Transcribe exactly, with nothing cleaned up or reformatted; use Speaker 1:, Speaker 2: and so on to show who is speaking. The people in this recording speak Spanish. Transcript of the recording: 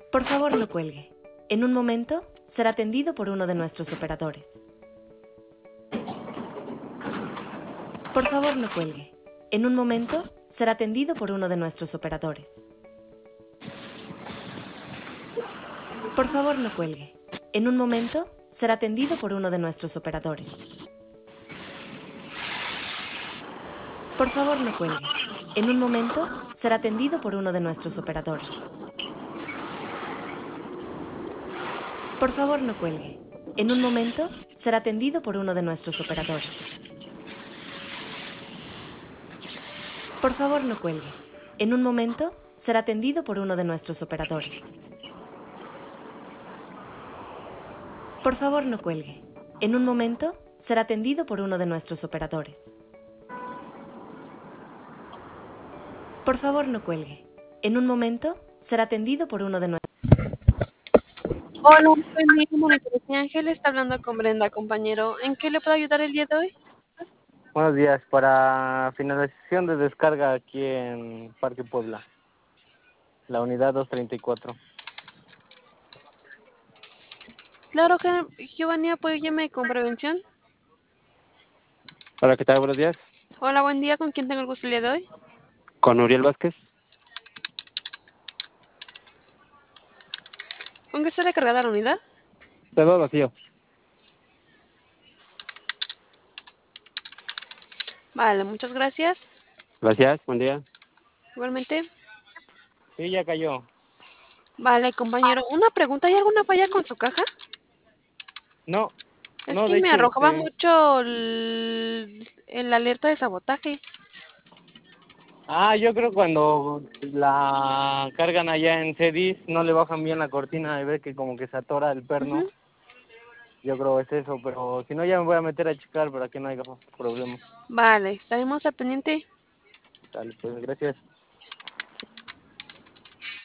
Speaker 1: Por favor, no cuelgue. En un momento, será atendido por uno de nuestros operadores. Por favor, no cuelgue. En un momento, será atendido por uno de nuestros operadores. Por favor, no cuelgue. En un momento, será atendido por uno de nuestros operadores. Por favor, no cuelgue. En un momento, será atendido por uno de nuestros operadores. Por favor, no cuelgue. En un momento, será atendido por uno de nuestros operadores. Por favor, no cuelgue. En un momento, será atendido por uno de nuestros operadores. Por favor, no cuelgue. En un momento, será atendido por uno de nuestros operadores. Por favor, no cuelgue. En un momento, será atendido por uno de nuestros...
Speaker 2: Hola, soy mi Monitores y Ángel, está hablando con Brenda, compañero. ¿En qué le puedo ayudar el día de hoy?
Speaker 3: Buenos días, para finalización de descarga aquí en Parque Puebla, la unidad doscientos treinta y cuatro.
Speaker 2: Claro que Giovanni, apóyeme con prevención.
Speaker 3: Hola, ¿qué tal? Buenos días.
Speaker 2: Hola, buen día, ¿con quién tengo el gusto el día de hoy?
Speaker 3: Con Uriel Vázquez.
Speaker 2: ¿Con qué está recargada la unidad?
Speaker 3: Todo vacío.
Speaker 2: Vale, muchas gracias.
Speaker 3: Gracias, buen día.
Speaker 2: Igualmente.
Speaker 3: Sí, ya cayó.
Speaker 2: Vale, compañero, una pregunta, ¿hay alguna falla con su caja?
Speaker 3: No,
Speaker 2: Es
Speaker 3: no,
Speaker 2: que
Speaker 3: de
Speaker 2: me
Speaker 3: hecho,
Speaker 2: arrojaba
Speaker 3: este...
Speaker 2: mucho el, el alerta de sabotaje.
Speaker 3: Ah, yo creo cuando la cargan allá en Cedis, no le bajan bien la cortina y ve que como que se atora el perno.
Speaker 2: Ujú.
Speaker 3: Yo creo es eso, pero si no ya me voy a meter a checar para que no haya problema.
Speaker 2: Vale, estaremos al pendiente.
Speaker 3: Dale, pues gracias.